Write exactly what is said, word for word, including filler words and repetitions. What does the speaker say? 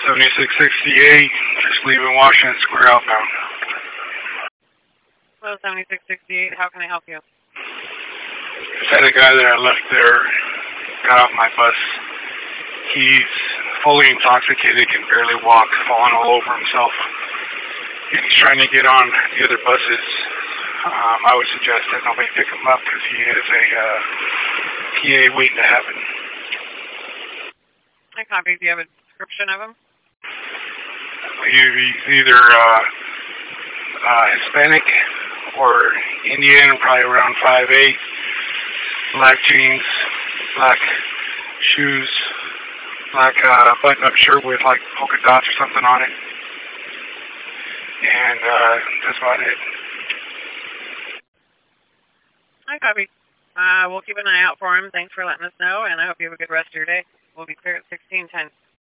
seventy-six sixty-eight, just leaving Washington Square outbound. Hello, seventy-six sixty-eight, how can I help you? Just had a guy that I left there, got off my bus. He's fully intoxicated, can barely walk, falling all over himself. And he's trying to get on the other buses. Um, I would suggest that nobody pick him up because he is a uh, P A waiting to happen. I copy. Do you have a description of him? He's either uh, uh, Hispanic or Indian, probably around five eight, black jeans, black shoes, black uh, button-up shirt with like polka dots or something on it. And uh, that's about it. I copy. Uh, we'll keep an eye out for him. Thanks for letting us know, and I hope you have a good rest of your day. We'll be clear at sixteen ten.